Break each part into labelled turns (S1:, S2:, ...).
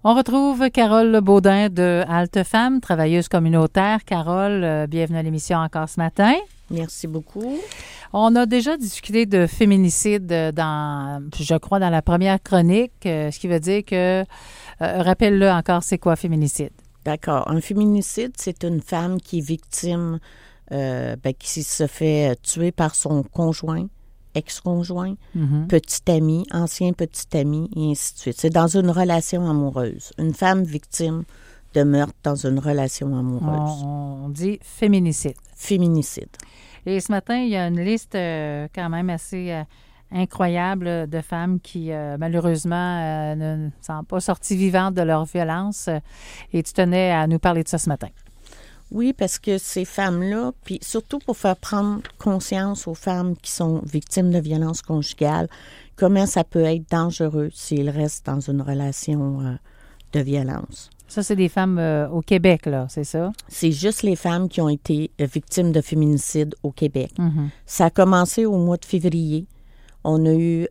S1: On retrouve Carole Baudin de Halte Femmes, travailleuse communautaire. Carole, bienvenue à l'émission encore ce matin.
S2: Merci beaucoup.
S1: On a déjà discuté de féminicide je crois, dans la première chronique, ce qui veut dire que, rappelle-le encore, c'est quoi féminicide?
S2: D'accord. Un féminicide, c'est une femme qui est victime, qui se fait tuer par son conjoint, ex-conjoint, petit ami, ancien petit ami, et ainsi de suite. C'est dans une relation amoureuse. Une femme victime de meurtre dans une relation amoureuse.
S1: On dit féminicide.
S2: Féminicide.
S1: Et ce matin, il y a une liste quand même assez incroyable de femmes qui, malheureusement, ne sont pas sorties vivantes de leur violence. Et tu tenais à nous parler de ça ce matin.
S2: Oui, parce que ces femmes-là, puis surtout pour faire prendre conscience aux femmes qui sont victimes de violences conjugales, comment ça peut être dangereux s'ils restent dans une relation de violence.
S1: Ça, c'est des femmes au Québec, là, c'est ça?
S2: C'est juste les femmes qui ont été victimes de féminicide au Québec. Ça a commencé au mois de février. On a eu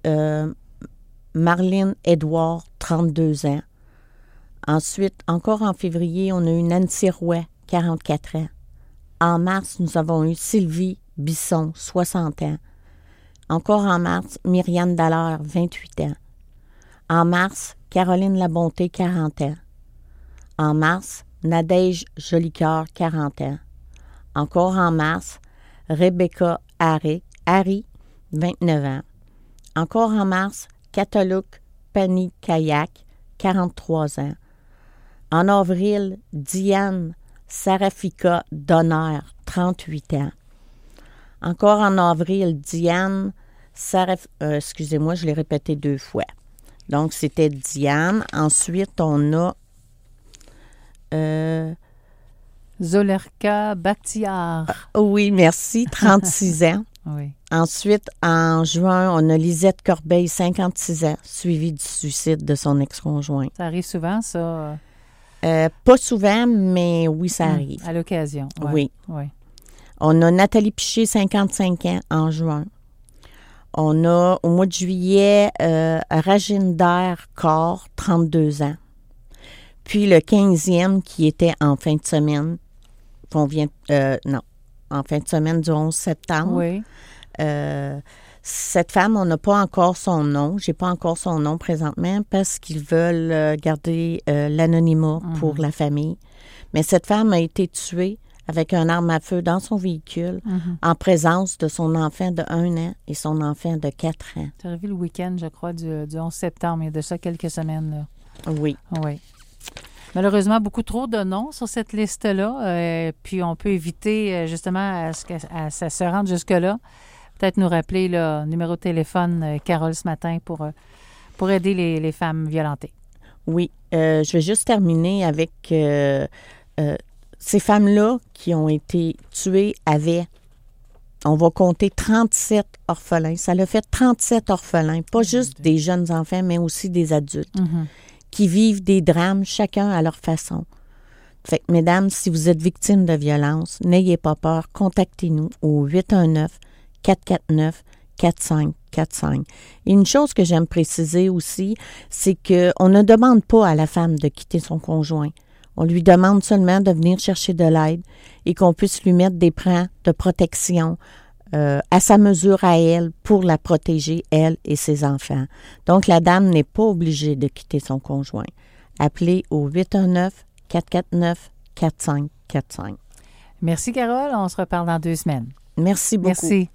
S2: Marlene Edouard, 32 ans. Ensuite, encore en février, on a eu Nancy Roy, 44 ans. En mars, nous avons eu Sylvie Bisson, 60 ans. Encore en mars, Myriane Dallaire, 28 ans. En mars, Caroline Labonté, 40 ans. En mars, Nadège Jolicoeur, 40 ans. Encore en mars, Rebecca Harry, 29 ans. Encore en mars, Catalouk Pani-Kayak, 43 ans. En avril, Diane Sarafika Donner, 38 ans. Encore en avril, Diane excusez-moi, je l'ai répété 2 fois. Donc, c'était Diane. Ensuite, on a
S1: Zolerka Bakhtiar.
S2: Oui, merci, 36 ans.
S1: Oui.
S2: Ensuite, en juin, on a Lisette Corbeil, 56 ans, suivie du suicide de son ex-conjoint.
S1: Ça arrive souvent, ça?
S2: Pas souvent, mais oui, ça arrive.
S1: À l'occasion. Ouais.
S2: Oui.
S1: Oui.
S2: On a Nathalie Piché, 55 ans, en juin. On a, au mois de juillet, Rajinder Kaur, 32 ans. Puis le 15e, qui était en fin de semaine, en fin de semaine du 11 septembre.
S1: Oui.
S2: Cette femme, on n'a pas encore son nom. J'ai pas encore son nom présentement parce qu'ils veulent garder l'anonymat pour la famille. Mais cette femme a été tuée avec un arme à feu dans son véhicule en présence de son enfant de 1 an et son enfant de 4 ans.
S1: C'est arrivé le week-end, je crois, du 11 septembre. Il y a de ça quelques semaines, là.
S2: Oui.
S1: Oui. Malheureusement, beaucoup trop de noms sur cette liste-là. Puis on peut éviter justement à ça se rende jusque-là. Peut-être nous rappeler le numéro de téléphone, Carole, ce matin, pour aider les femmes violentées.
S2: Oui. Je vais juste terminer avec ces femmes-là qui ont été tuées avaient, on va compter 37 orphelins. Ça l'a fait 37 orphelins, pas juste des jeunes enfants, mais aussi des adultes qui vivent des drames, chacun à leur façon. Fait que, mesdames, si vous êtes victimes de violence, n'ayez pas peur, contactez-nous au 819-449-4545. Et une chose que j'aime préciser aussi, c'est qu'on ne demande pas à la femme de quitter son conjoint. On lui demande seulement de venir chercher de l'aide et qu'on puisse lui mettre des plans de protection à sa mesure à elle pour la protéger, elle et ses enfants. Donc, la dame n'est pas obligée de quitter son conjoint. Appelez au 819-449-4545.
S1: Merci, Carole. On se reparle dans 2 semaines.
S2: Merci beaucoup.
S1: Merci.